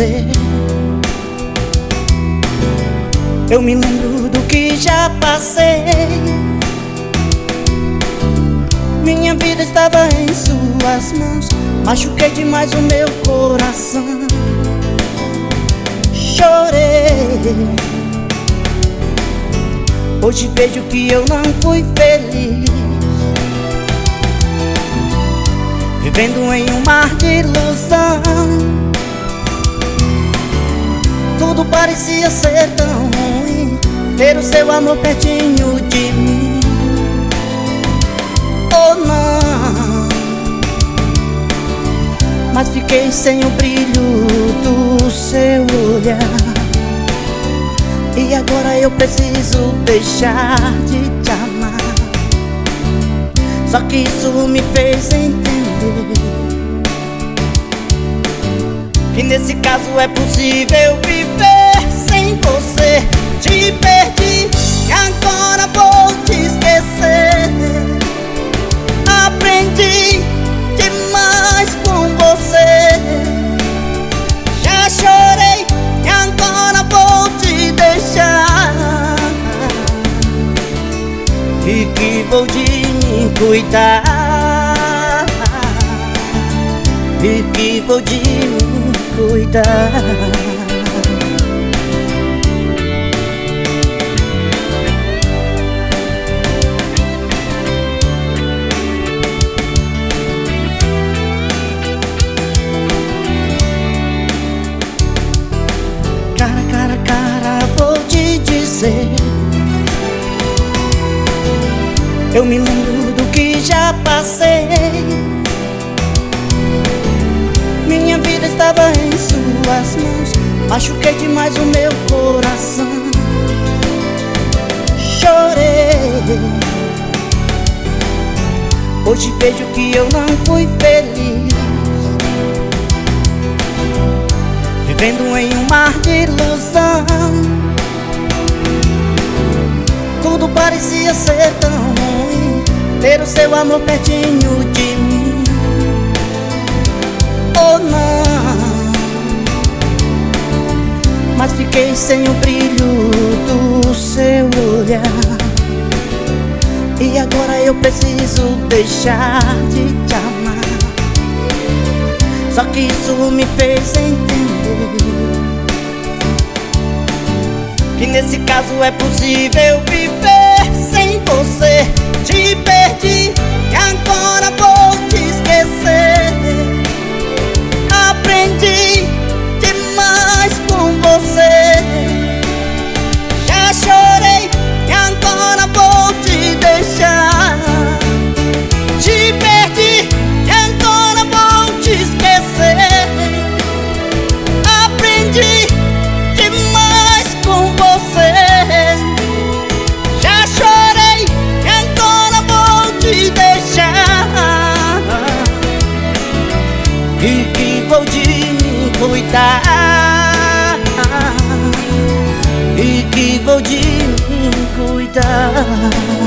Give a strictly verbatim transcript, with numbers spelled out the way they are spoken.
dizer. Eu me lembro do que já passei. Minha vida estava em suas mãos. Machuquei demais o meu coração. Chorei. Hoje vejo que eu não fui feliz, vivendo em um mar de ilusão. Tudo parecia ser tão ruim, ter o seu amor pertinho de mim. Oh não, mas fiquei sem o brilho do seu olhar. E agora eu preciso deixar de te amar. Só que isso me fez entender que nesse caso é possível viver sem você. Te perdi e agora vou te esquecer. Aprendi demais com você. Já chorei e agora vou te deixar. E que vou de me cuidar. E que vou de me cuidar. Cara, cara, cara, vou te dizer. Eu me lembro do que já passei. Minha vida estava em suas mãos. Machuquei demais o meu coração. Chorei. Hoje vejo que eu não fui feliz, vivendo em um mar de ilusão. Tudo parecia ser tão ruim, ter o seu amor pertinho de mim. Oh não, mas fiquei sem o brilho do seu olhar. E agora eu preciso deixar de te amar. Só que isso me fez entender que nesse caso é possível viver sem você. Te perdi e agora vou te esquecer. Aprendi demais com você. Já chorei e agora vou te deixar. Te perdi e agora vou te esquecer. Aprendi demais com você. Já chorei e agora vou te deixar. E que vou de me cuidar. E que vou de me cuidar.